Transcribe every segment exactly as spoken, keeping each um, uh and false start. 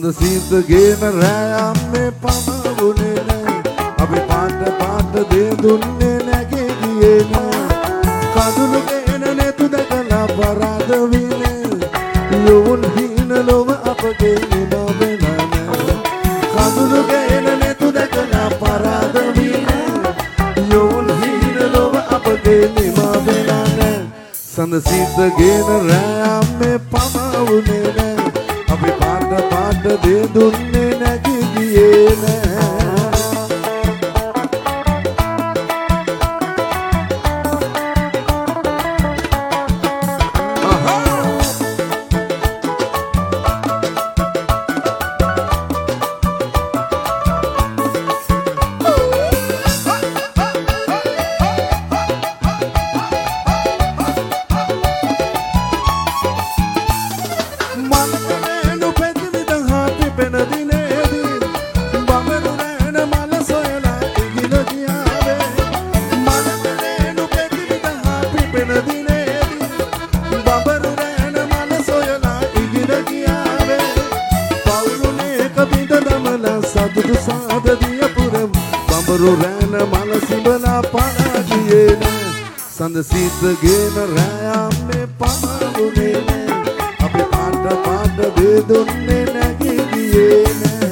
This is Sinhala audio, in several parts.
සඳ සීත ගේන රෑම්මේ පමවුනේ නෑ අපි පාට පාට දේ දුන්නේ නැගේ ගියේ නෑ කඳුළු ගේන නෙතු දැකලා පරාද විනේ යොවුන් හීන ලොව අපගේ නිමවෙන නෑ කඳුළු ගේන නෙතු දැකලා පරාද විනේ යොවුන් හීන ලොව අපගේ නිමවෙන නෑ සඳ සීත ගේන රෑම්මේ පමවුනේ නෑ අපි පාට පාට දේ දුන්නේ නැගේ ගියේ නෑ සඳ සීත ගේන රෑම්මේ පමවුනේ නෑ අපි පාට පාට දේ දුන්නේ නැගේ ගියේ නෑ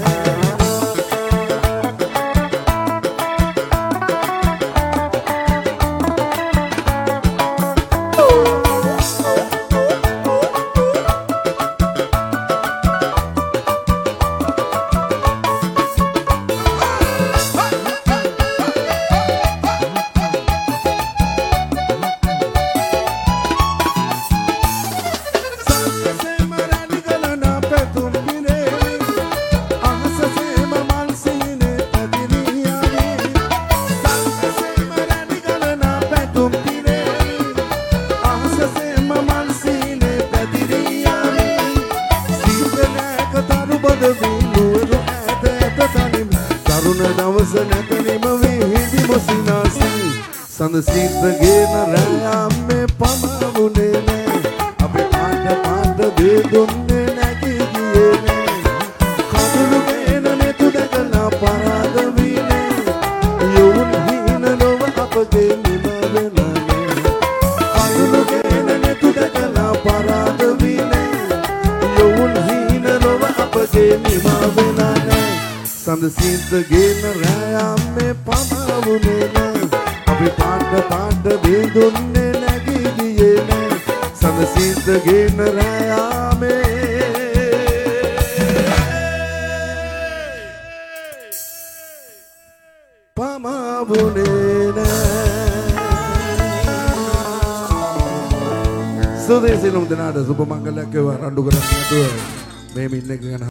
සඳ සීත ගේන රෑම්මේ පමවුනේ නෑ අපි පාට පාට දේ දුන්නේ නැගේ ගියේ නෑ කඳුළු ගේන නෙතු දැකලා පරාද විනේ යොවුන් හීන ලොව අපගේ නිමවෙන නෑ කඳුළු ගේන නෙතු දැකලා පරාද විනේ යොවුන් හීන ලොව අපගේ නිමවෙන නෑ සඳ සීත ගේන රෑම්මේ පමවුනේ නෑ අපි පාට පාට දේ දුන්නේ නැගේ ගියේ නෑ සඳ සීත ගේන රෑම්මේ පමවුනේ නෑ සුදේසිලුම් දනාට සුබ මංගලයක් වේවා රණ්ඩු කරන්නේ නැතුව මේ මින්න එක ගැන